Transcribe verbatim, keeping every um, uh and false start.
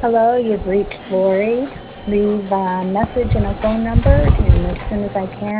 Hello, you've reached Lori. Leave a message and a phone number, and as soon as I can,